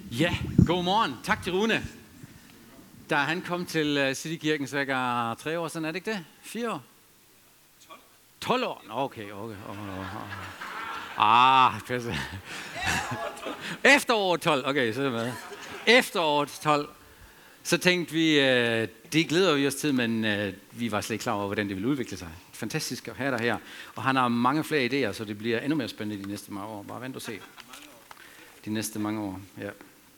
Ja, god morgen. Tak til Rune. Da han kom til Citykirken, så er 3 år siden, er det ikke det? 4 år? 12 år? Okay. Pisse. Efteråret 12, okay, så er det med. Efteråret 12. Så tænkte vi, det glæder vi os til, men vi var slet ikke klar over, hvordan det ville udvikle sig. Fantastisk at have dig her. Og han har mange flere idéer, så det bliver endnu mere spændende de næste mange år. Bare vent og se. De næste mange år, ja.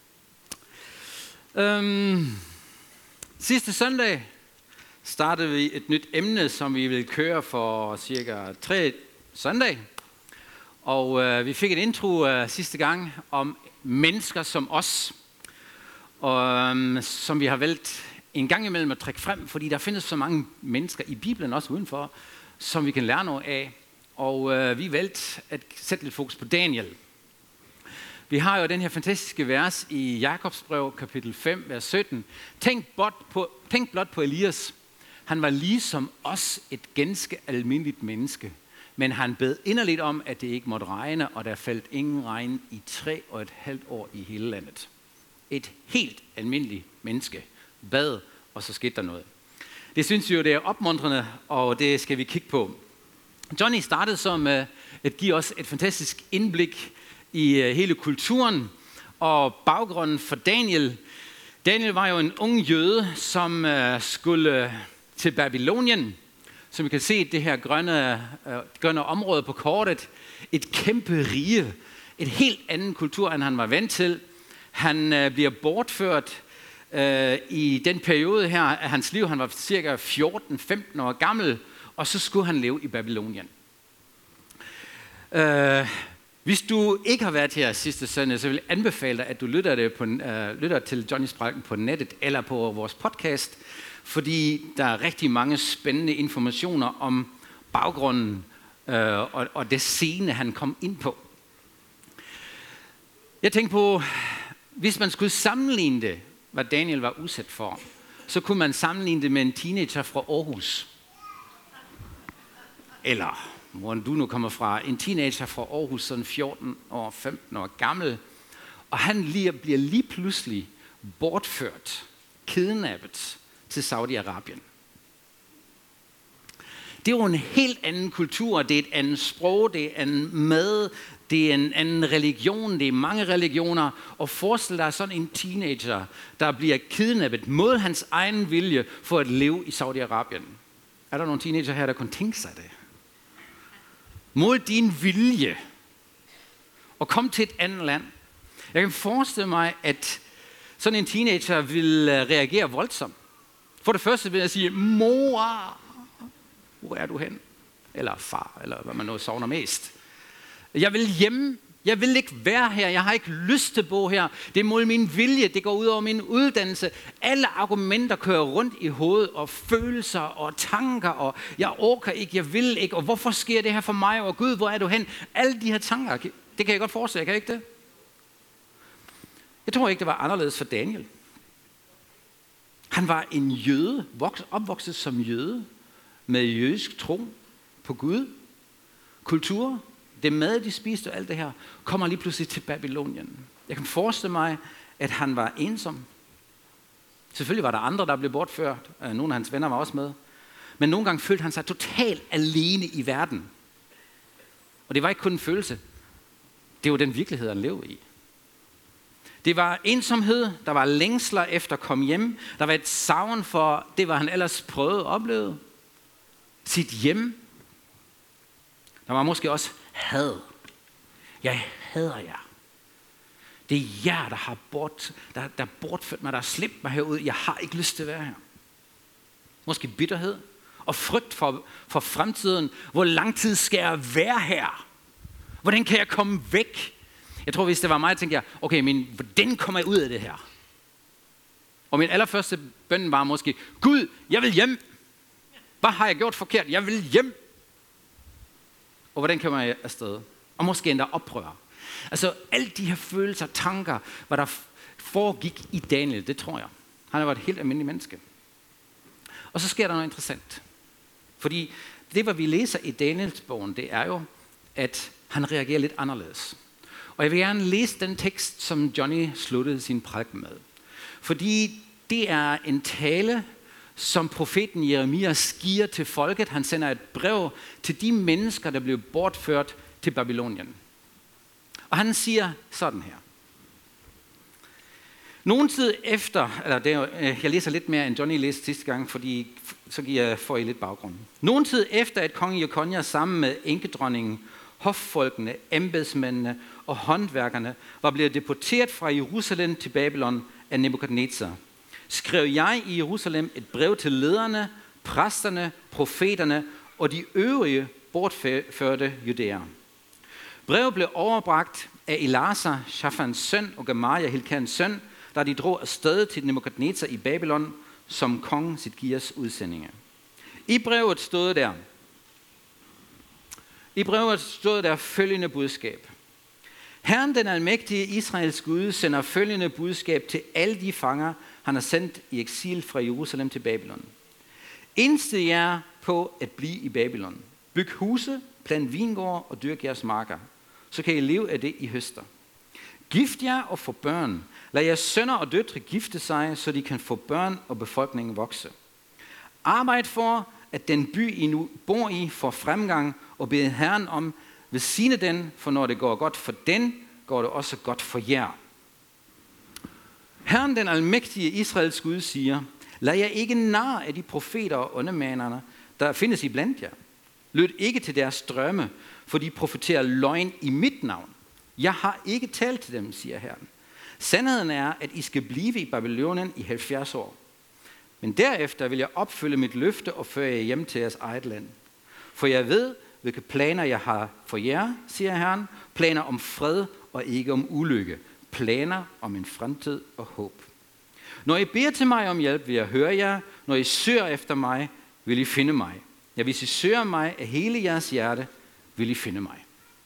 Sidste søndag startede vi et nyt emne, som vi vil køre for cirka 3 søndag. Og vi fik en intro sidste gang om mennesker som os, og som vi har valgt en gang imellem at trække frem, fordi der findes så mange mennesker i Bibelen, også udenfor, som vi kan lære noget af. Og vi valgte at sætte lidt fokus på Daniel. Vi har jo den her fantastiske vers i Jakobs brev, kapitel 5, vers 17. Tænk blot på Elias. Han var ligesom os et ganske almindeligt menneske, men han bed inderligt om, at det ikke måtte regne, og der faldt ingen regn i 3,5 år i hele landet. Et helt almindeligt menneske bad, og så skete der noget. Det synes vi jo, det er opmuntrende, og det skal vi kigge på. Johnny startede som at give os et fantastisk indblik i hele kulturen og baggrunden for Daniel. Daniel var jo en ung jøde, som skulle til Babylonien. Som vi kan se, det her grønne område på kortet. Et kæmpe rige. Et helt anden kultur, end han var vant til. Han bliver bortført i den periode her af hans liv. Han var cirka 14-15 år gammel, og så skulle han leve i Babylonien. Hvis du ikke har været her sidste søndag, så vil jeg anbefale dig, at du lytter til Johnnys prædiken på nettet eller på vores podcast, fordi der er rigtig mange spændende informationer om baggrunden og det scene, han kom ind på. Jeg tænkte på, hvis man skulle sammenligne det, hvad Daniel var udsat for, så kunne man sammenligne det med en teenager fra Aarhus. Eller hvor du nu kommer fra, en teenager fra Aarhus, sådan 14 år, 15 år gammel, og han bliver lige pludselig bortført, kidnappet til Saudi-Arabien. Det er jo en helt anden kultur, det er et andet sprog, det er en mad, det er en anden religion, det er mange religioner, og forestil dig sådan en teenager, der bliver kidnappet mod hans egen vilje for at leve i Saudi-Arabien. Er der nogle teenager her, der kunne tænke sig det? Mod din vilje og kom til et andet land. Jeg kan forestille mig, at sådan en teenager vil reagere voldsomt. For det første vil jeg sige, mor, hvor er du hen? Eller far, eller hvad man nu savner mest. Jeg vil hjem. Jeg vil ikke være her. Jeg har ikke lyst til at bo her. Det er mod min vilje. Det går ud over min uddannelse. Alle argumenter kører rundt i hovedet, og følelser og tanker, og jeg orker ikke, jeg vil ikke, og hvorfor sker det her for mig, og Gud, hvor er du hen? Alle de her tanker, det kan jeg godt forestille. Kan jeg ikke det? Jeg tror ikke, det var anderledes for Daniel. Han var en jøde, opvokset som jøde, med jødisk tro på Gud, kultur. Det mad, de spiste og alt det her, kommer lige pludselig til Babylonien. Jeg kan forestille mig, at han var ensom. Selvfølgelig var der andre, der blev bortført. Nogle af hans venner var også med. Men nogle gange følte han sig totalt alene i verden. Og det var ikke kun en følelse. Det var den virkelighed, han levede i. Det var ensomhed. Der var længsler efter at komme hjem. Der var et savn for det, var han ellers prøvet at opleve. Sit hjem. Der var måske også had. Jeg hader jer. Det er jer, der har bortført mig, der har slæbt mig herud. Jeg har ikke lyst til at være her. Måske bitterhed og frygt for fremtiden. Hvor lang tid skal jeg være her? Hvordan kan jeg komme væk? Jeg tror, hvis det var mig, tænkte jeg, okay, hvordan kommer jeg ud af det her? Og min allerførste bøn var måske, Gud, jeg vil hjem. Hvad har jeg gjort forkert? Jeg vil hjem. Og hvordan kommer jeg afsted? Og måske endda oprør. Altså alle de her følelser, tanker, hvad der foregik i Daniel, det tror jeg. Han var et helt almindeligt menneske. Og så sker der noget interessant. Fordi det, hvad vi læser i Daniels bogen, det er jo, at han reagerer lidt anderledes. Og jeg vil gerne læse den tekst, som Johnny sluttede sin prædiken med. Fordi det er en tale, som profeten Jeremias giver til folket. Han sender et brev til de mennesker, der blev bortført til Babylonien. Og han siger sådan her. Nogen tid efter, jeg læser lidt mere end Johnny læste sidste gang, fordi så får I lidt baggrund. Nogen tid efter, at konge Jekonja sammen med enkedronningen, hoffolkene, embedsmændene og håndværkerne var blevet deporteret fra Jerusalem til Babylon af Nebukadnezar, skrev jeg i Jerusalem et brev til lederne, præsterne, profeterne og de øvrige bortførte judæer. Brevet blev overbragt af Elasar, Shafans søn, og Gemaria, Hilkans søn, da de drog afsted til Nebukadnezar i Babylon som kongen Sidkias udsendinge. I brevet stod der følgende budskab. Herren den almægtige Israels Gud sender følgende budskab til alle de fanger, han har sendt i eksil fra Jerusalem til Babylon. Indstil jer på at blive i Babylon. Byg huse, plant vingårde og dyrk jeres marker. Så kan I leve af det i høster. Gift jer og få børn. Lad jeres sønner og døtre gifte sig, så de kan få børn og befolkningen vokse. Arbejd for, at den by, I nu bor i, får fremgang, og bed Herren om, velsigne den, for når det går godt for den, går det også godt for jer. Herren, den almægtige Israels Gud, siger, lad jer ikke narre af de profeter og åndemanerne, der findes i blandt jer. Lyt ikke til deres drømme, for de profeterer løgn i mit navn. Jeg har ikke talt til dem, siger Herren. Sandheden er, at I skal blive i Babylonien i 70 år. Men derefter vil jeg opfylde mit løfte og føre jer hjem til jeres eget land. For jeg ved, hvilke planer jeg har for jer, siger Herren. Planer om fred og ikke om ulykke. Planer om en fremtid og håb. Når I beder til mig om hjælp, vil jeg høre jer. Når I søger efter mig, vil I finde mig. Ja, hvis I søger mig af hele jeres hjerte, vil I finde mig.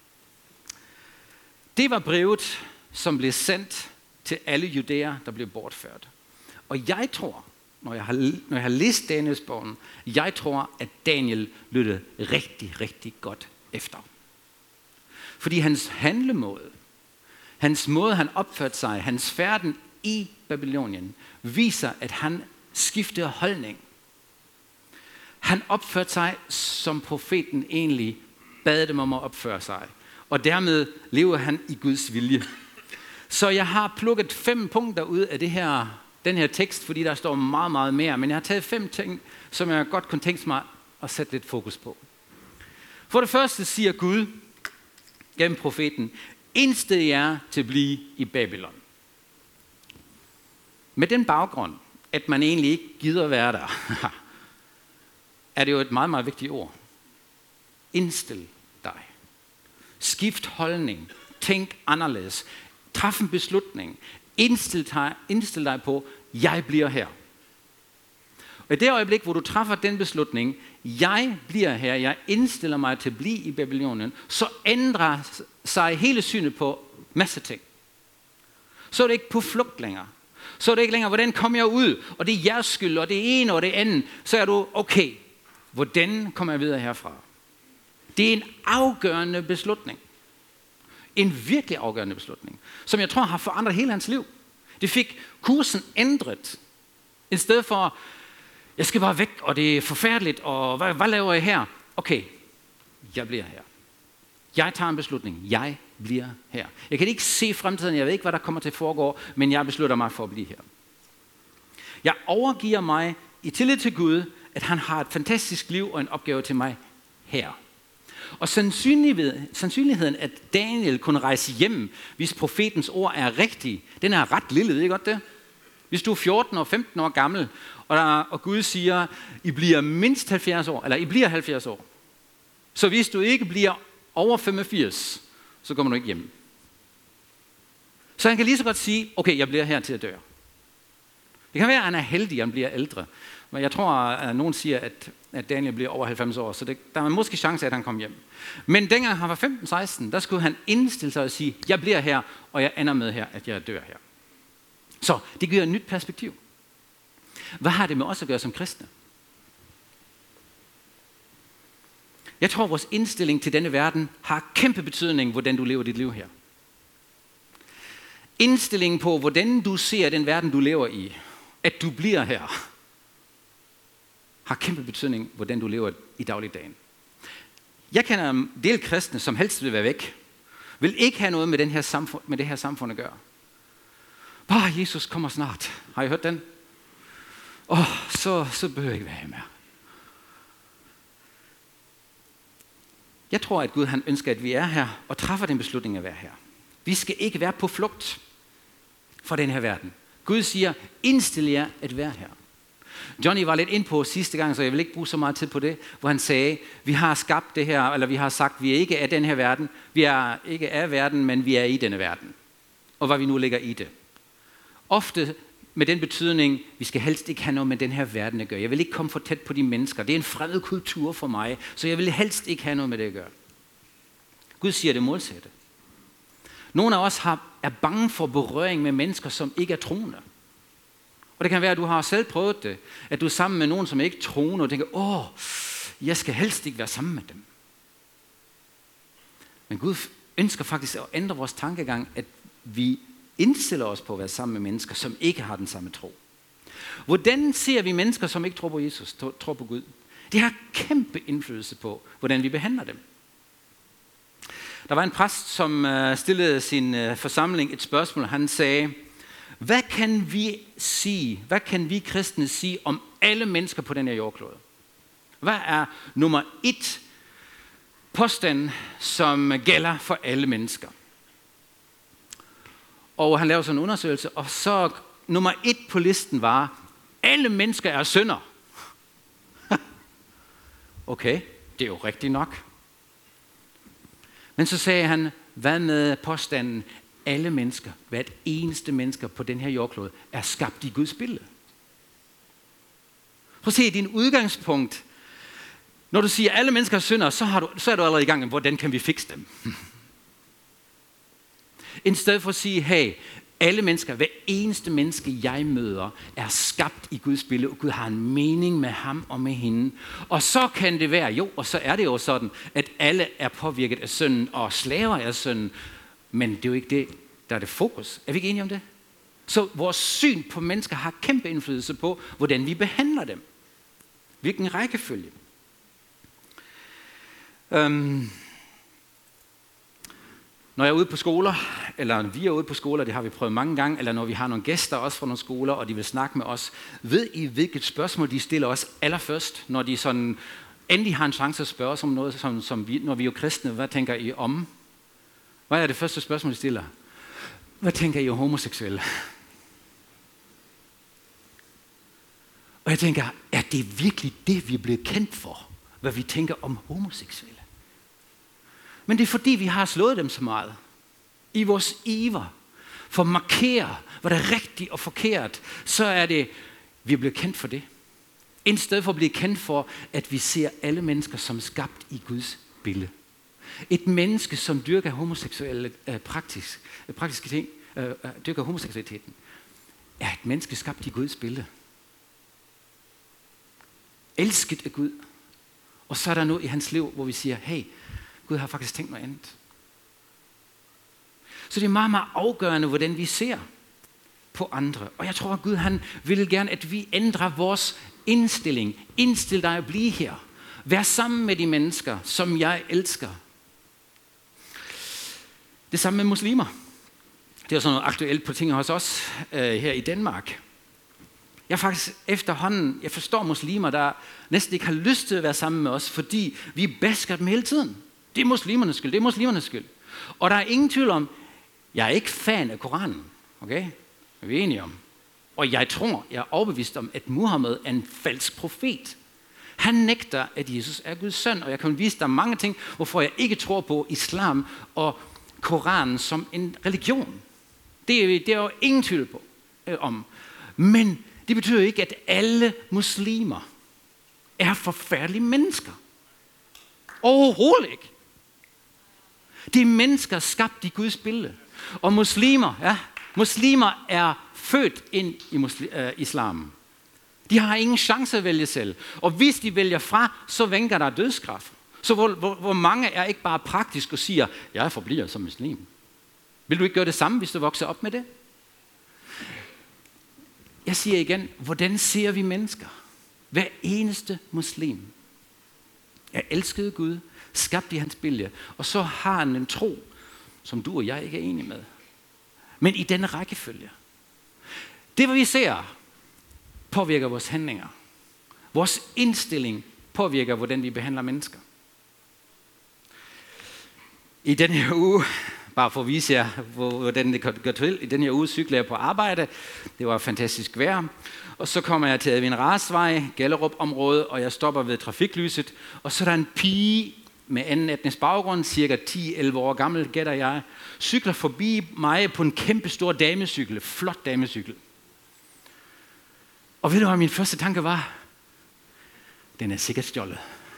Det var brevet, som blev sendt til alle judæer, der blev bortført. Og jeg tror, når jeg har læst Daniels bogen, jeg tror, at Daniel lyttede rigtig, rigtig godt efter. Fordi hans handlemåde, hans måde, han opførte sig, hans færden i Babylonien, viser, at han skiftede holdning. Han opførte sig, som profeten egentlig bad dem om at opføre sig. Og dermed lever han i Guds vilje. Så jeg har plukket 5 punkter ud af den her tekst, fordi der står meget, meget mere. Men jeg har taget 5 ting, som jeg godt kunne tænke mig at sætte lidt fokus på. For det første siger Gud gennem profeten, indstil jer til at blive i Babylon. Med den baggrund, at man egentlig ikke gider være der, er det jo et meget, meget vigtigt ord. Indstil dig. Skift holdning. Tænk anderledes. Træf en beslutning. Indstil dig på, jeg bliver her. Og i det øjeblik, hvor du træffer den beslutning, jeg bliver her, jeg indstiller mig til at blive i Babylonien, så ændrer sig hele synet på masse ting. Så er det ikke på flugt længere. Så er det ikke længere, hvordan kommer jeg ud, og det er jeres skyld, og det ene og det andet. Så er du, okay, hvordan kommer jeg videre herfra? Det er en afgørende beslutning. En virkelig afgørende beslutning, som jeg tror har forandret hele hans liv. Det fik kursen ændret. I stedet for, jeg skal bare væk, og det er forfærdeligt, og hvad laver jeg her? Okay, jeg bliver her. Jeg tager en beslutning. Jeg bliver her. Jeg kan ikke se fremtiden, jeg ved ikke, hvad der kommer til at foregå, men jeg beslutter mig for at blive her. Jeg overgiver mig i tillid til Gud, at han har et fantastisk liv og en opgave til mig her. Og sandsynligheden, at Daniel kunne rejse hjem, hvis profetens ord er rigtige, den er ret lille, ved I godt det? Hvis du er 14 og 15 år gammel, og Gud siger, I bliver mindst 70 år, eller I bliver 70 år. Så hvis du ikke bliver over 85, så kommer du ikke hjem. Så han kan lige så godt sige, okay, jeg bliver her til at dø. Det kan være, at han er heldig, at han bliver ældre. Men jeg tror, at nogen siger, at Daniel bliver over 90 år, så der er måske chance, at han kommer hjem. Men dengang han var 15-16, der skulle han indstille sig og sige, jeg bliver her, og jeg ender med her, at jeg dør her. Så det giver et nyt perspektiv. Hvad har det med os at gøre som kristne? Jeg tror, vores indstilling til denne verden har kæmpe betydning, hvordan du lever dit liv her. indstillingen på, hvordan du ser den verden, du lever i, at du bliver her, har kæmpe betydning, hvordan du lever i dagligdagen. Jeg kender en del kristne, som helst vil være væk, vil ikke have noget med, det her samfund at gøre. Bare Jesus kommer snart. Har I hørt den? Så behøver jeg ikke være her mere. Jeg tror, at Gud han ønsker, at vi er her og træffer den beslutning at være her. Vi skal ikke være på flugt fra den her verden. Gud siger, indstil jer at være her. Johnny var lidt ind på sidste gang, så jeg vil ikke bruge så meget tid på det, hvor han sagde, vi har skabt det her, eller vi har sagt, vi er ikke af den her verden. Vi er ikke af verden, men vi er i denne verden. Og hvad vi nu ligger i det. Ofte med den betydning, vi skal helst ikke have noget med den her verden at gøre. Jeg vil ikke komme for tæt på de mennesker. Det er en fremmed kultur for mig, så jeg vil helst ikke have noget med det at gøre. Gud siger det modsatte. Nogle af os er bange for berøring med mennesker, som ikke er troende. Og det kan være, at du har selv prøvet det, at du er sammen med nogen, som ikke er troende, og tænker, jeg skal helst ikke være sammen med dem. Men Gud ønsker faktisk at ændre vores tankegang, at vi indstiller os på at være sammen med mennesker, som ikke har den samme tro. Hvordan ser vi mennesker, som ikke tror på Jesus, tror på Gud? Det har kæmpe indflydelse på, hvordan vi behandler dem. Der var en præst, som stillede sin forsamling et spørgsmål. Han sagde, hvad kan vi kristne sige om alle mennesker på den her jordklode? Hvad er nummer 1 påstand, som gælder for alle mennesker? Og han lavede sådan en undersøgelse, og så nummer 1 på listen var, alle mennesker er syndere. Okay, det er jo rigtigt nok. Men så sagde han, hvad med påstanden, alle mennesker, hvert eneste mennesker på den her jordklode, er skabt i Guds billede. Prøv at se, din udgangspunkt. Når du siger, alle mennesker er syndere, så er du allerede i gang med, hvordan kan vi fikse dem? I stedet for at sige, hey, alle mennesker, hver eneste menneske, jeg møder, er skabt i Guds billede, og Gud har en mening med ham og med hende. Og så kan det være, og så er det jo sådan, at alle er påvirket af synden, og slaver af synden, men det er jo ikke det, der er det fokus. Er vi ikke enige om det? Så vores syn på mennesker har kæmpe indflydelse på, hvordan vi behandler dem. Hvilken rækkefølge. Når jeg er ude på skoler, eller vi er ude på skoler, det har vi prøvet mange gange, eller når vi har nogle gæster også fra nogle skoler, og de vil snakke med os, ved I, hvilket spørgsmål de stiller os allerførst, når de sådan endelig har en chance at spørge os om noget, som vi, når vi er jo kristne, hvad tænker I om? Hvad er det første spørgsmål, de stiller? Hvad tænker I om homoseksuelle? Og jeg tænker, er det virkelig det, vi er blevet kendt for? Hvad vi tænker om homoseksuelle? Men det er fordi, vi har slået dem så meget. I vores iver for at markere, hvad der er rigtigt og forkert, så er det, vi er blevet kendt for det. I stedet for at blive kendt for, at vi ser alle mennesker som skabt i Guds billede. Et menneske, som dyrker homoseksuelle praktiske ting, dyrker homoseksualiteten, er et menneske skabt i Guds billede. Elsket af Gud. Og så er der noget i hans liv, hvor vi siger, hey, Gud har faktisk tænkt noget andet. Så det er meget, meget afgørende, hvordan vi ser på andre. Og jeg tror, at Gud han vil gerne, at vi ændrer vores indstilling. Indstil dig at blive her. Vær sammen med de mennesker, som jeg elsker. Det samme med muslimer. Det er sådan noget aktuelt på ting hos os her i Danmark. Jeg faktisk efterhånden, jeg forstår muslimer, der næsten ikke har lyst til at være sammen med os, fordi vi basker dem hele tiden. Det er muslimernes skyld, det er muslimernes skyld. Og der er ingen tvivl om, jeg er ikke fan af Koranen. Okay? Det er vi enige om. Og jeg er overbevist om, at Muhammed er en falsk profet. Han nægter, at Jesus er Guds søn, og jeg kan vise dig mange ting, hvorfor jeg ikke tror på islam og Koranen som en religion. Det er jo ingen tvivl på om. Men det betyder ikke, at alle muslimer er forfærdelige mennesker. Overhovedet ikke. Det er mennesker skabt i Guds billede. Og muslimer er født ind i islam. De har ingen chance at vælge selv. Og hvis de vælger fra, så vænker der dødsstraf. Så hvor mange er ikke bare praktisk og siger, jeg forbliver som muslim. Vil du ikke gøre det samme, hvis du vokser op med det? Jeg siger igen, hvordan ser vi mennesker? Hver eneste muslim er elsket Gud, skabt i hans billede, og så har han en tro, som du og jeg ikke er enige med. Men i denne rækkefølge. Det, hvad vi ser, påvirker vores handlinger. Vores indstilling påvirker, hvordan vi behandler mennesker. I denne her uge, bare for at vise jer, hvordan det kan gå til, i denne her uge cykler jeg på arbejde. Det var fantastisk vejr. Og så kommer jeg til Advin Rasvej, Gellerup-området, og jeg stopper ved trafiklyset. Og så er der en pige med anden etnisk baggrund, cirka 10-11 år gammel, gætter jeg, cykler forbi mig på en kæmpe stor damecykel, flot damecykel. Og ved du, hvad min første tanke var? Den er sikkert stjålet.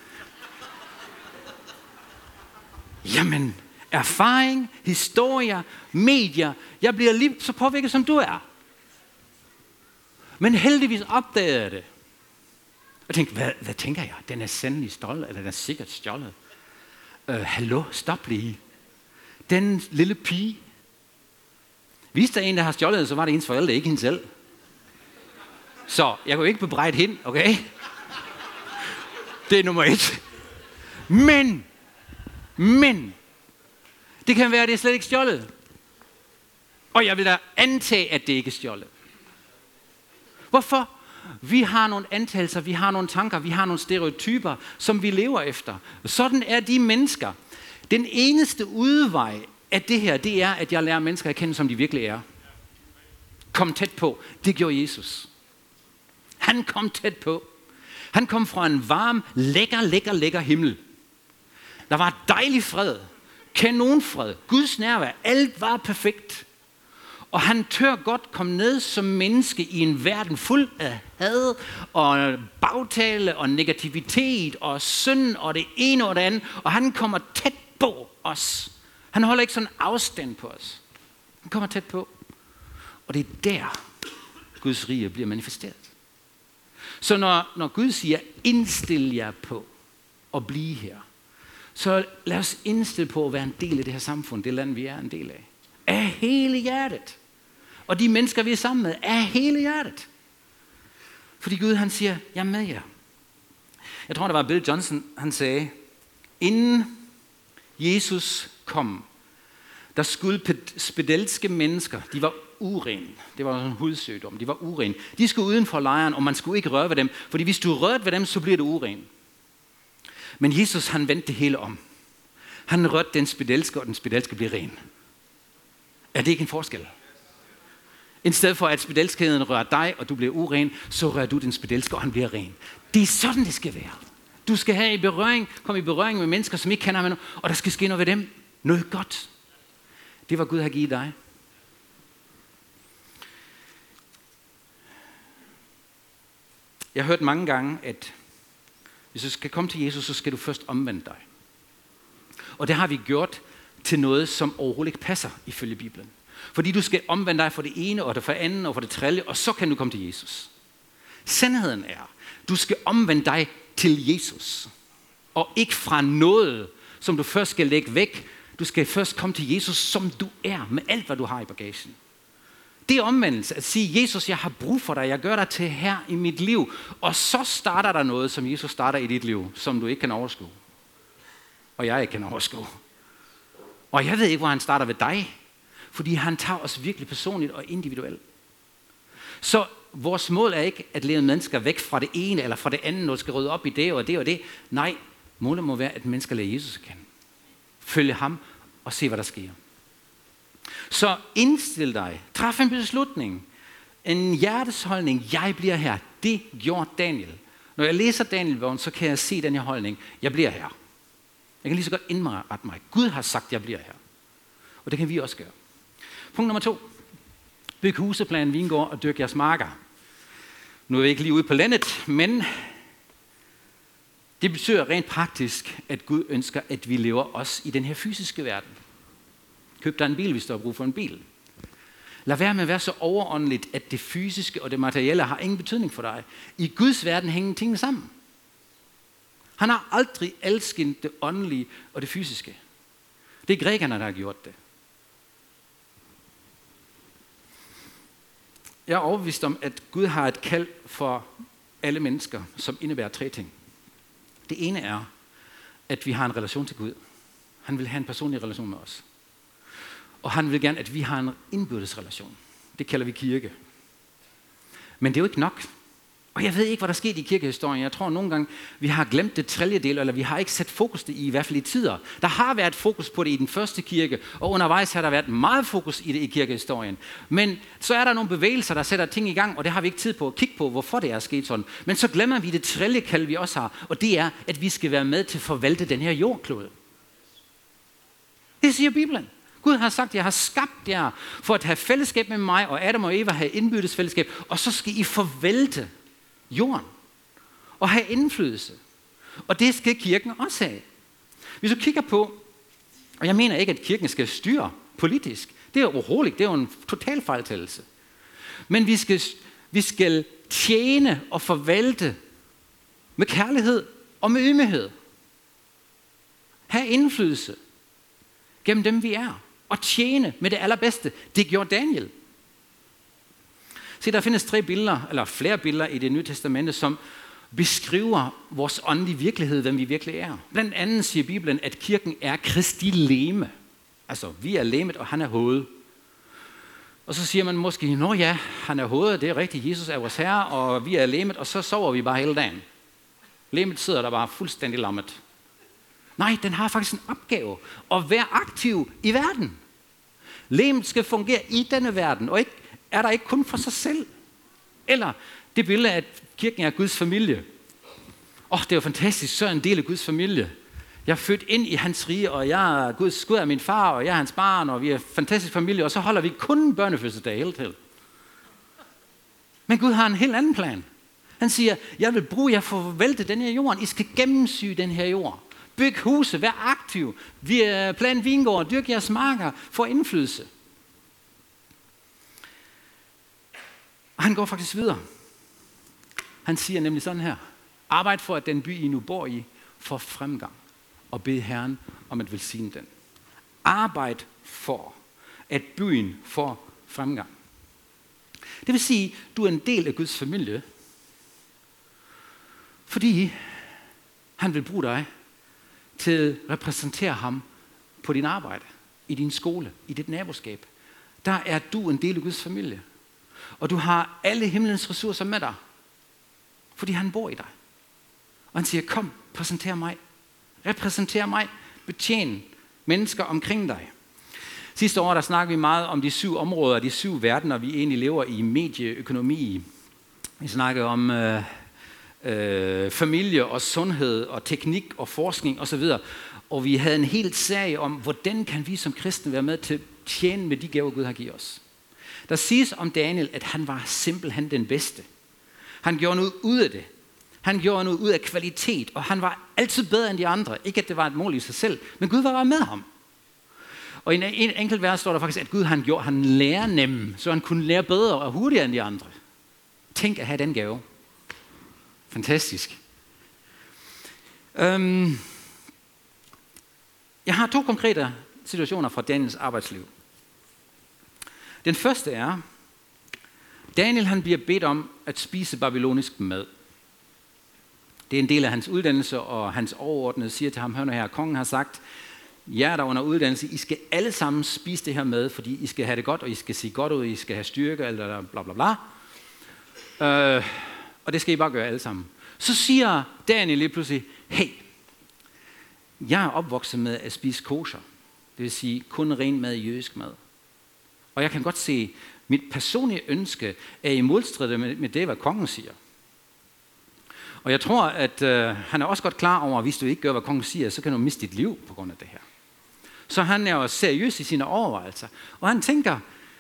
Jamen, erfaring, historier, medier, jeg bliver lige så påvirket, som du er. Men heldigvis opdagede jeg det. Jeg tænkte, hvad tænker jeg? Den er sandelig stjålet, eller den er sikkert stjålet. Hallo, stop lige. Den lille pige. Hvis der er en, der har stjålet, så var det ens forældre, ikke hende selv. Så jeg kunne ikke bebrejde hende, okay? Det er nummer 1. Men, det kan være, at det er slet ikke stjålet. Og jeg vil da antage, at det ikke er stjålet. Hvorfor? Vi har nogle antagelser, vi har nogle tanker, vi har nogle stereotyper, som vi lever efter. Sådan er de mennesker. Den eneste udvej af det her, det er, at jeg lærer mennesker at kende, som de virkelig er. Kom tæt på. Det gjorde Jesus. Han kom tæt på. Han kom fra en varm, lækker himmel. Der var dejlig fred, kanonfred, Guds nærvær, alt var perfekt. Og han tør godt komme ned som menneske i en verden fuld af had og bagtale og negativitet og synd og det ene og det andet. Og han kommer tæt på os. Han holder ikke sådan afstand på os. Han kommer tæt på. Og det er der, Guds rige bliver manifesteret. Så når Gud siger, indstil jer på at blive her, så lad os indstille på at være en del af det her samfund, det land, vi er en del af. Af hele hjertet. Og de mennesker, vi er sammen med, af hele hjertet. Fordi Gud, han siger, jeg er med jer. Jeg tror, det var Bill Johnson, han sagde, inden Jesus kom, der skulle spedalske mennesker, de var urene. Det var en hudsygdom, de var urene. De skulle uden for lejren, og man skulle ikke røre ved dem, fordi hvis du rørte ved dem, så bliver det uren. Men Jesus, han vendte det hele om. Han rørte den spedalske, og den spedalske blev ren. Er det ikke en forskel? I stedet for at spedalskheden rører dig, og du bliver uren, så rører du den spedalske, og han bliver ren. Det er sådan, det skal være. Du skal komme i berøring med mennesker, som ikke kender ham, og der skal ske noget ved dem. Noget godt. Det var Gud har givet dig. Jeg har hørt mange gange, at hvis du skal komme til Jesus, så skal du først omvende dig. Og det har vi gjort til noget, som overhovedet ikke passer ifølge Bibelen. Fordi du skal omvende dig for det ene, og for det andet, og for det tredje, og så kan du komme til Jesus. Sandheden er, du skal omvende dig til Jesus. Og ikke fra noget, som du først skal lægge væk. Du skal først komme til Jesus, som du er, med alt, hvad du har i bagagen. Det er omvendelse, at sige, Jesus, jeg har brug for dig, jeg gør dig til her i mit liv. Og så starter der noget, som Jesus starter i dit liv, som du ikke kan overskue. Og jeg ikke kan overskue. Og jeg ved ikke, hvor han starter ved dig, fordi han tager os virkelig personligt og individuelt. Så vores mål er ikke at lede mennesker væk fra det ene eller fra det andet, når du skal rydde op i det og det og det. Nej, målet må være, at mennesker lærer Jesus at kende. Følge ham og se, hvad der sker. Så indstil dig. Træf en beslutning. En hjertesholdning. Jeg bliver her. Det gjorde Daniel. Når jeg læser Daniel-bogen, så kan jeg se den her holdning. Jeg bliver her. Jeg kan lige så godt indrette mig. Gud har sagt, jeg bliver her. Og det kan vi også gøre. Punkt nummer 2. Byg huseplan, vingård og dyrk jeres marker. Nu er vi ikke lige ude på landet, men det betyder rent praktisk, at Gud ønsker, at vi lever os i den her fysiske verden. Køb dig en bil, hvis du har brug for en bil. Lad være med at være så overåndeligt, at det fysiske og det materielle har ingen betydning for dig. I Guds verden hænger tingene sammen. Han har aldrig elsket det åndelige og det fysiske. Det er grækerne, der har gjort det. Jeg er overbevist om, at Gud har et kald for alle mennesker, som indebærer 3 ting. Det ene er, at vi har en relation til Gud. Han vil have en personlig relation med os. Og han vil gerne, at vi har en indbyrdes relation. Det kalder vi kirke. Men det er jo ikke nok. Og jeg ved ikke, hvad der skete i kirkehistorien. Jeg tror nogle gange, vi har glemt det tredjedel, eller vi har ikke sat fokus det i hvert fald i tider. Der har været fokus på det i den første kirke, og undervejs har der været meget fokus i det i kirkehistorien. Men så er der nogle bevægelser, der sætter ting i gang, og det har vi ikke tid på at kigge på, hvorfor det er sket sådan. Men så glemmer vi det tredje kald, vi også har, og det er, at vi skal være med til at forvalte den her jordklode. Det siger Bibelen. Gud har sagt, jeg har skabt jer for at have fællesskab med mig, og Adam og Eva have indbyrdes fællesskab, og så skal I forvalte jorden og have indflydelse. Og det skal kirken også have. Hvis du kigger på, og jeg mener ikke, at kirken skal styre politisk. Det er overhovedet, det er jo en total fejltagelse. Men vi skal tjene og forvalte med kærlighed og med ydmyghed. Have indflydelse gennem dem, vi er. Og tjene med det allerbedste. Det gjorde Daniel. Se, der findes 3 billeder, eller flere billeder i Det Nye Testamente, som beskriver vores åndelige virkelighed, hvem vi virkelig er. Blandt andet siger Bibelen, at kirken er Kristi legeme. Altså, vi er legemet, og han er hovedet. Og så siger man måske, nå ja, han er hovedet, det er rigtigt, Jesus er vores herre, og vi er legemet, og så sover vi bare hele dagen. Legemet sidder der bare fuldstændig lammet. Nej, den har faktisk en opgave at være aktiv i verden. Legemet skal fungere i denne verden, og er der ikke kun for sig selv. Eller det billede af, at kirken er Guds familie. Det er jo fantastisk, så er en del af Guds familie. Jeg er født ind i hans rige, og jeg er Guds Gud er min far, og jeg er hans barn, og vi er en fantastisk familie, og så holder vi kun børnefødselsdag hele tiden. Men Gud har en helt anden plan. Han siger, jeg vil bruge jer for at forvalte den her jord. I skal gennemsyge den her jord. Byg huse, vær aktiv. Plant vingård, dyrk jeres marker, få indflydelse. Og han går faktisk videre. Han siger nemlig sådan her. Arbejd for, at den by, I nu bor i, får fremgang. Og bed Herren om at velsigne den. Arbejd for, at byen får fremgang. Det vil sige, du er en del af Guds familie. Fordi han vil bruge dig til at repræsentere ham på din arbejde, i din skole, i dit naboskab. Der er du en del af Guds familie. Og du har alle himlens ressourcer med dig, fordi han bor i dig. Og han siger, kom, præsenter mig. Repræsenter mig. Betjen mennesker omkring dig. Sidste år, der snakkede vi meget om de 7 områder, de 7 verdener, vi egentlig lever i, medieøkonomi. Vi snakkede om familie og sundhed og teknik og forskning osv. Og vi havde en hel serie om, hvordan kan vi som kristne være med til at tjene med de gaver, Gud har givet os. Der siges om Daniel, at han var simpelthen den bedste. Han gjorde noget ud af det. Han gjorde noget ud af kvalitet, og han var altid bedre end de andre. Ikke at det var et mål i sig selv, men Gud var med ham. Og i en enkelt vers står der faktisk, at Gud han lærer nem, så han kunne lære bedre og hurtigere end de andre. Tænk at have den gave. Fantastisk. Jeg har 2 konkrete situationer fra Daniels arbejdsliv. Den første er, Daniel han bliver bedt om at spise babylonisk mad. Det er en del af hans uddannelse, og hans overordnede siger til ham, hør nu her, kongen har sagt, jer der under uddannelse, I skal alle sammen spise det her mad, fordi I skal have det godt, og I skal se godt ud, I skal have styrke, eller bla bla bla. Og det skal I bare gøre alle sammen. Så siger Daniel lige pludselig, hey, jeg er opvokset med at spise kosher. Det vil sige kun ren mad, jødisk mad. Og jeg kan godt se, mit personlige ønske er i modstrid med det, hvad kongen siger. Og jeg tror, at han er også godt klar over, at hvis du ikke gør, hvad kongen siger, så kan du miste dit liv på grund af det her. Så han er jo seriøs i sine overvejelser. Og han tænker,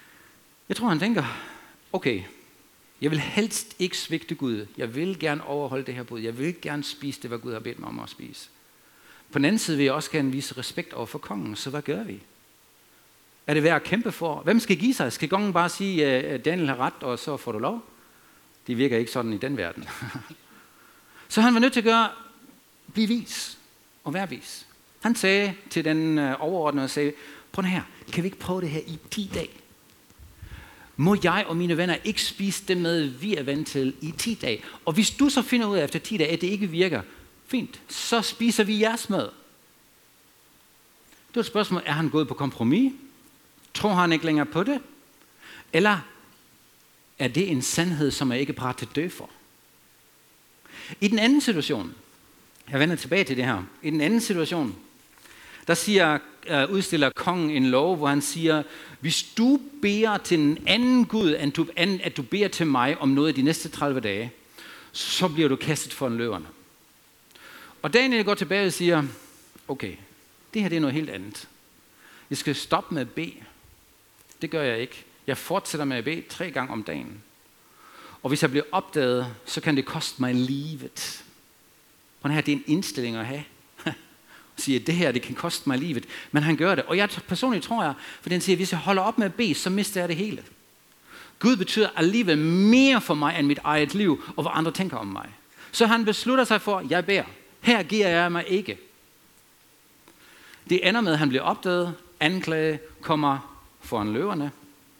okay, jeg vil helst ikke svigte Gud. Jeg vil gerne overholde det her bud. Jeg vil gerne spise det, hvad Gud har bedt mig om at spise. På den anden side vil jeg også gerne vise respekt over for kongen, så hvad gør vi? Er det værd at kæmpe for? Hvem skal give sig? Skal kongen bare sige, at Daniel har ret, og så får du lov? Det virker ikke sådan i den verden. Så han var nødt til at blive vis og være vis. Han sagde til den overordnede, prøv her, kan vi ikke prøve det her i 10 dage? må jeg og mine venner ikke spise det med, vi er vant til i 10 dage. Og hvis du så finder ud af efter 10 dage, at det ikke virker, fint, så spiser vi jeres mad. Det er et spørgsmål, er han gået på kompromis? Tror han ikke længere på det? Eller er det en sandhed, som jeg ikke er parat til at dø for? I den anden situation, jeg vender tilbage til det her, i den anden situation, der udstiller kongen en lov, hvor han siger, hvis du beder til en anden Gud, end at du beder til mig om noget de næste 30 dage, så bliver du kastet for en løverne. Og Daniel går tilbage og siger, okay, det her det er noget helt andet. Jeg skal stoppe med at bede. Det gør jeg ikke. Jeg fortsætter med at bede 3 gange om dagen. Og hvis jeg bliver opdaget, så kan det koste mig livet. Og det er en indstilling at have. Siger, at det her, det kan koste mig livet. Men han gør det. Og jeg personligt tror jeg, for den siger, at hvis jeg holder op med at bede, så mister jeg det hele. Gud betyder alligevel mere for mig, end mit eget liv, og hvad andre tænker om mig. Så han beslutter sig for, at jeg beder. Her giver jeg mig ikke. Det ender med, at han bliver opdaget, anklage, kommer foran løverne.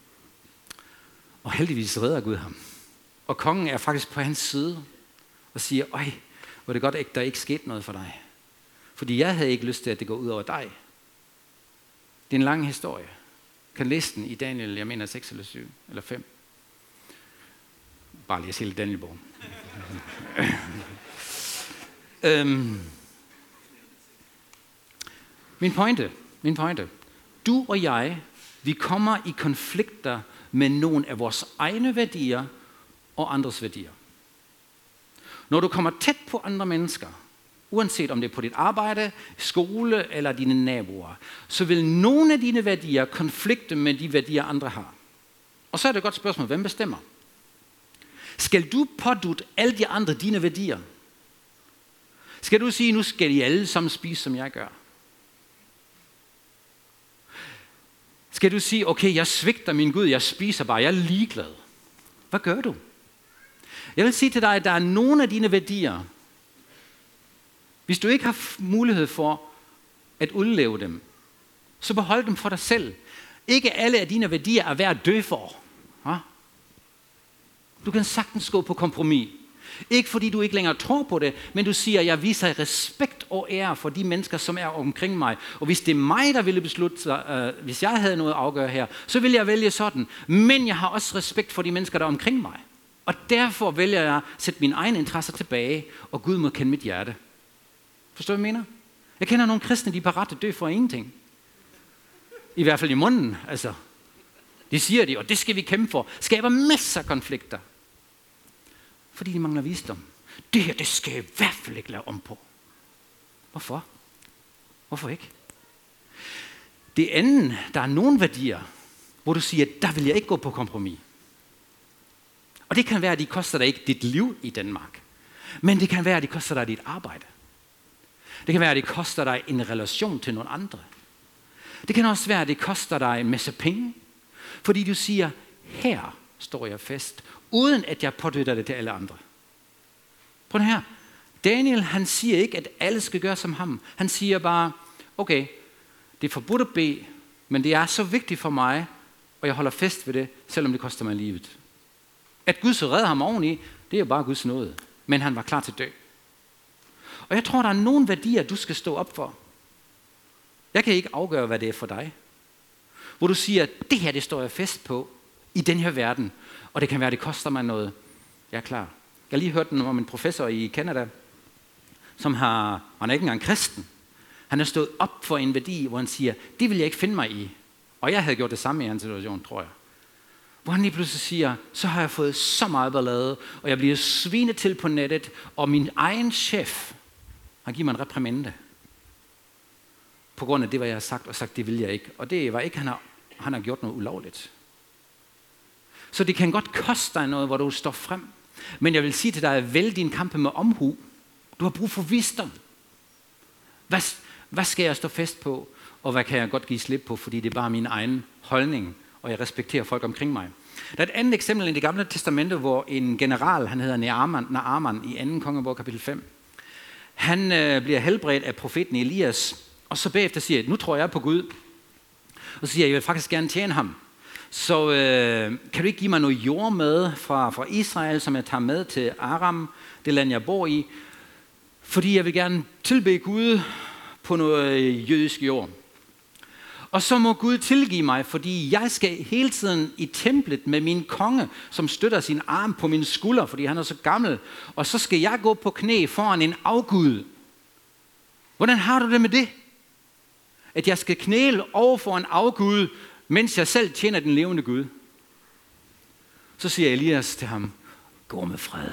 Og heldigvis redder Gud ham. Og kongen er faktisk på hans side og siger, øj, hvor det godt, at der ikke skete noget for dig. Fordi jeg havde ikke lyst til, at det går ud over dig. Det er en lang historie. Jeg kan læse den i Daniel, jeg mener 6 eller 7 eller 5. Bare læs hele Daniel-bogen. Min pointe. Du og jeg, vi kommer i konflikter med nogle af vores egne værdier og andres værdier. Når du kommer tæt på andre mennesker, uanset om det er på dit arbejde, skole eller dine naboer, så vil nogle af dine værdier konflikte med de værdier, andre har. Og så er det et godt spørgsmål, hvem bestemmer? Skal du pådutte alle de andre dine værdier? Skal du sige, nu skal I alle sammen spise, som jeg gør? Skal du sige, okay, jeg svigter min Gud, jeg spiser bare, jeg er ligeglad? Hvad gør du? Jeg vil sige til dig, at der er nogle af dine værdier, hvis du ikke har mulighed for at udleve dem, så behold dem for dig selv. Ikke alle af dine værdier er værd at dø for. Du kan sagtens gå på kompromis. Ikke fordi du ikke længere tror på det, men du siger, at jeg viser respekt og ære for de mennesker, som er omkring mig. Og hvis det er mig, der ville beslutte, hvis jeg havde noget at afgøre her, så vil jeg vælge sådan. Men jeg har også respekt for de mennesker, der er omkring mig. Og derfor vælger jeg at sætte mine egne interesser tilbage, og Gud må kende mit hjerte. Forstår du, hvad jeg mener? Jeg kender nogle kristne, de er parat til at dø for ingenting. I hvert fald i munden, altså. Det siger de, og det skal vi kæmpe for. Skaber masser af konflikter. Fordi de mangler visdom. Det her, det skal jeg i hvert fald ikke lave om på. Hvorfor? Hvorfor ikke? Det andet, der er nogle værdier, hvor du siger, der vil jeg ikke gå på kompromis. Og det kan være, at de koster dig ikke dit liv i Danmark. Men det kan være, at de koster dig dit arbejde. Det kan være, at det koster dig en relation til nogle andre. Det kan også være, at det koster dig en masse penge. Fordi du siger, her står jeg fast, uden at jeg pådytter det til alle andre. Prøv her. Daniel, han siger ikke, at alle skal gøre som ham. Han siger bare, okay, det er forbudt at bede, men det er så vigtigt for mig, og jeg holder fast ved det, selvom det koster mig livet. At Gud så redder ham oveni, det er jo bare Guds nåde. Men han var klar til at dø. Og jeg tror, der er nogle værdier, du skal stå op for. Jeg kan ikke afgøre, hvad det er for dig. Hvor du siger, at det her, det står jeg fast på i den her verden. Og det kan være, at det koster mig noget. Jeg er klar. Jeg har lige hørt om en professor i Canada, han er ikke engang kristen. Han har stået op for en værdi, hvor han siger, det vil jeg ikke finde mig i. Og jeg havde gjort det samme i hans situation, tror jeg. Hvor han lige pludselig siger, så har jeg fået så meget ballade, og jeg bliver svinet til på nettet, og min egen chef, han giver mig en reprimande. På grund af det, hvad jeg har sagt, og sagt, det vil jeg ikke. Og det var ikke, han har gjort noget ulovligt. Så det kan godt koste dig noget, hvor du står frem. Men jeg vil sige til dig, at vælg din kampe med omhu. Du har brug for visdom. Hvad skal jeg stå fast på, og hvad kan jeg godt give slip på, fordi det er bare min egen holdning, og jeg respekterer folk omkring mig. Der er et andet eksempel i det gamle testamente, hvor en general, han hedder Naaman i 2. kongebog kapitel 5. Han bliver helbredt af profeten Elias, og så bagefter siger, nu tror jeg på Gud. Og så siger jeg vil faktisk gerne tjene ham. så kan du ikke give mig noget jord med fra Israel, som jeg tager med til Aram, det land, jeg bor i, fordi jeg vil gerne tilbede Gud på noget jødisk jord. Og så må Gud tilgive mig, fordi jeg skal hele tiden i templet med min konge, som støtter sin arm på min skulder, fordi han er så gammel. Og så skal jeg gå på knæ foran en afgud. Hvordan har du det med det? At jeg skal knæle over for en afgud, mens jeg selv tjener den levende Gud. Så siger Elias til ham, gå med fred.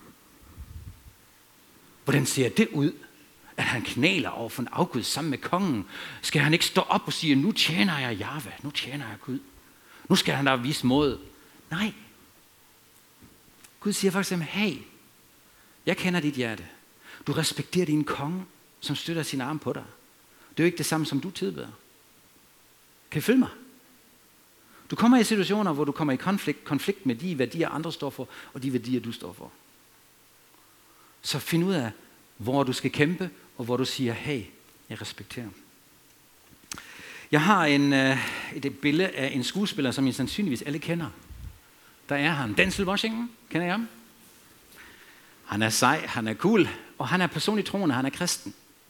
Hvordan ser det ud, at han knæler over for en afgud sammen med kongen? Skal han ikke stå op og sige, nu tjener jeg Jahve, nu tjener jeg Gud. Nu skal han da vise mod. Nej. Gud siger faktisk, hey, jeg kender dit hjerte. Du respekterer din konge, som støtter sin arm på dig. Det er jo ikke det samme, som du tilbeder. Kan I følge mig? Du kommer i situationer, hvor du kommer i konflikt med de værdier, andre står for, og de værdier, du står for. Så find ud af, hvor du skal kæmpe, og hvor du siger, hey, jeg respekterer. Jeg har et billede af en skuespiller, som I sandsynligvis alle kender. Der er han. Denzel Washington, kender I ham? Han er sej, han er cool, og han er personligt troende, han er kristen.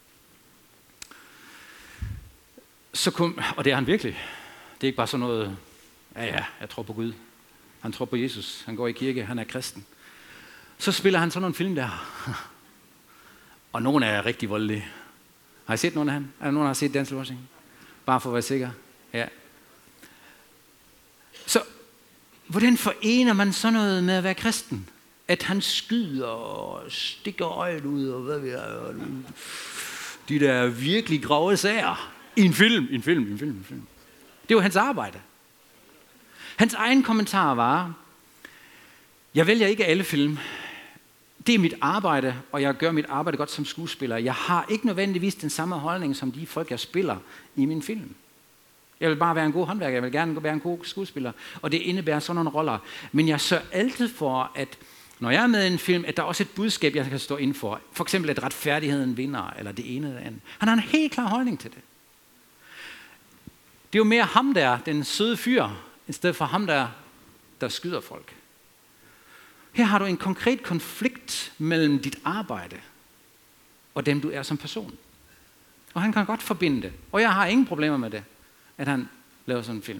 Og det er han virkelig. Det er ikke bare sådan noget, ja, jeg tror på Gud. Han tror på Jesus, han går i kirke, han er kristen. Så spiller han sådan nogle film der. Og nogle er rigtig voldelige. Har I set nogen af ham? Er der nogen, der har set Denzel Washington? Bare for at være sikker. Ja. Så, hvordan forener man sådan noget med at være kristen? At han skyder og stikker øjet ud, og hvad ved jeg, de der virkelig grove sager. I en film. Det var hans arbejde. Hans egen kommentar var, jeg vælger ikke alle film. Det er mit arbejde, og jeg gør mit arbejde godt som skuespiller. Jeg har ikke nødvendigvis den samme holdning, som de folk, jeg spiller i min film. Jeg vil bare være en god håndværker, jeg vil gerne være en god skuespiller, og det indebærer sådan nogle roller. Men jeg sørger altid for, at når jeg er med i en film, at der er også et budskab, jeg kan stå ind for. For eksempel, at retfærdigheden vinder, eller det ene eller andet. Han har en helt klar holdning til det. Det er jo mere ham der, den søde fyr, i stedet for ham der skyder folk. Her har du en konkret konflikt mellem dit arbejde og dem, du er som person. Og han kan godt forbinde det. Og jeg har ingen problemer med det, at han laver sådan en film.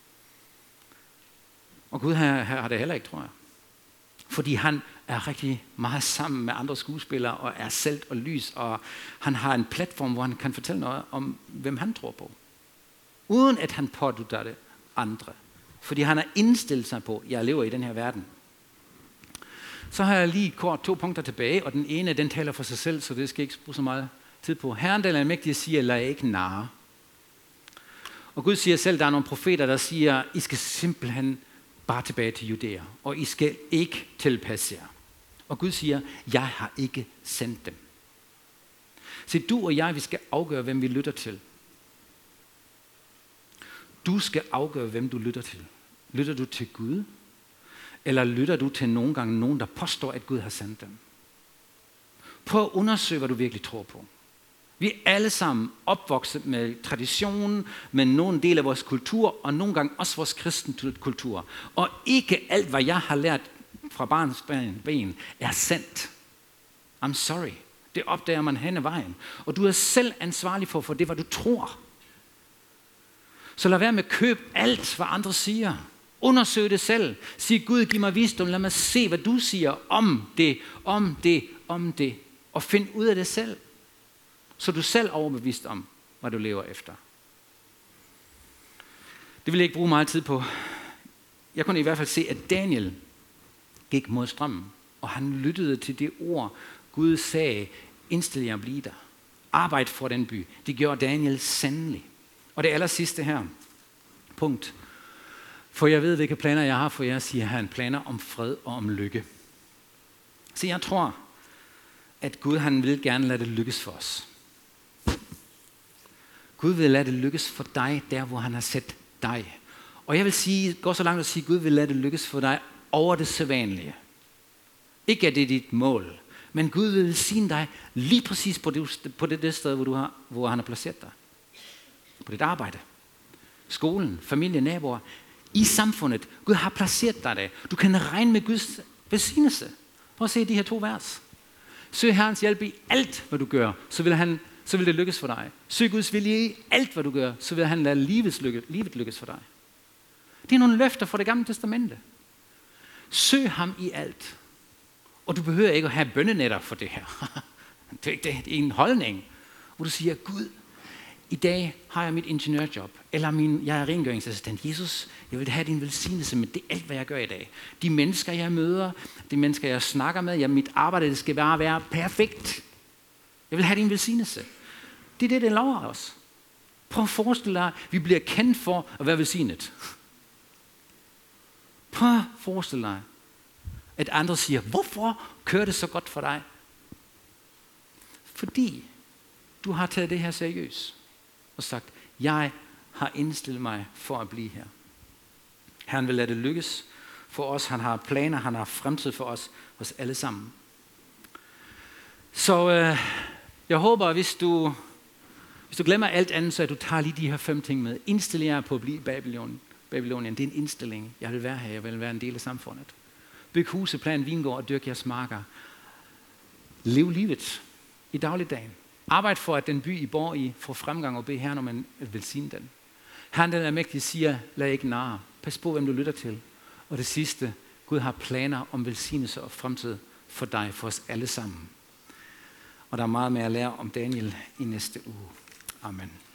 Og Gud har det heller ikke, tror jeg. Fordi han er rigtig meget sammen med andre skuespillere, og er salt og lys, og han har en platform, hvor han kan fortælle noget om, hvem han tror på. Uden at han pådutter det andre. Fordi han har indstillet sig på, at jeg lever i den her verden. Så har jeg lige kort 2 punkter tilbage, og den ene, den taler for sig selv, så det skal jeg ikke bruge så meget tid på. Herren, den er mægtig, at sige, lad ikke narre. Og Gud siger selv, der er nogle profeter, der siger, I skal simpelthen bare tilbage til Judæa, og I skal ikke tilpasse jer. Og Gud siger, jeg har ikke sendt dem. Så du og jeg, vi skal afgøre, hvem vi lytter til. Du skal afgøre, hvem du lytter til. Lytter du til Gud? Eller lytter du til nogle gange nogen, der påstår, at Gud har sendt dem? Prøv at undersøge, hvad du virkelig tror på. Vi er alle sammen opvokset med traditionen, med nogle del af vores kultur, og nogle gange også vores kristen kultur. Og ikke alt, hvad jeg har lært fra barns ben, er sandt. I'm sorry. Det opdager man hen ad vejen. Og du er selv ansvarlig for det, hvad du tror. Så lad være med at købe alt, hvad andre siger. Undersøg det selv. Sig, Gud, giv mig visdom. Lad mig se, hvad du siger om det. Og find ud af det selv. Så du selv er overbevist om, hvad du lever efter. Det vil jeg ikke bruge meget tid på. Jeg kunne i hvert fald se, at Daniel gik mod strømmen. Og han lyttede til det ord, Gud sagde, indstil jer at blive der. Arbejd for den by. Det gjorde Daniel sandelig. Og det aller sidste her, punkt. For jeg ved, hvilke planer jeg har for jer, siger han, planer om fred og om lykke. Så jeg tror, at Gud han vil gerne lade det lykkes for os. Gud vil lade det lykkes for dig, der hvor han har sat dig. Og jeg vil sige, gå så langt at sige, Gud vil lade det lykkes for dig over det sædvanlige. Ikke at det er dit mål, men Gud vil velsigne dig lige præcis på det sted, hvor han har placeret dig. På dit arbejde, skolen, familie, naboer. i samfundet. Gud har placeret dig der. Du kan regne med Guds velsignelse. Prøv at se de her 2 vers. Søg Herrens hjælp i alt, hvad du gør, så vil det lykkes for dig. Søg Guds vilje i alt, hvad du gør, så vil han lade livet lykkes for dig. Det er nogle løfter fra det gamle testamente. Søg ham i alt. Og du behøver ikke at have bønnenetter for det her. Det er en holdning, hvor du siger, Gud, i dag har jeg mit ingeniørjob, eller jeg er rengøringsassistent. Jesus, jeg vil have din velsignelse med det alt, hvad jeg gør i dag. De mennesker, jeg møder, de mennesker, jeg snakker med, mit arbejde, det skal bare være perfekt. Jeg vil have din velsignelse. Det er det lover os. Prøv at forestille dig, vi bliver kendt for at være velsignet. Prøv at forestille dig, at andre siger, hvorfor kører det så godt for dig? Fordi du har taget det her seriøst og sagt, jeg har indstillet mig for at blive her. Herren vil lade det lykkes for os. Han har planer, han har fremtid for os alle sammen. Så jeg håber, hvis du glemmer alt andet, så at du tager lige de her 5 ting med. Indstil jer på at blive i Babylonien. Det er en indstilling. Jeg vil være her. Jeg vil være en del af samfundet. Byg huse, plan vingård og dyrk jeres marker. Lev livet i dagligdagen. Arbejd for, at den by, I bor i, får fremgang og bed Herren om at velsigne den. Herren, den er mægtig, siger, lad ikke narre. Pas på, hvem du lytter til. Og det sidste, Gud har planer om velsignelse og fremtid for dig, for os alle sammen. Og der er meget mere at lære om Daniel i næste uge. Amen.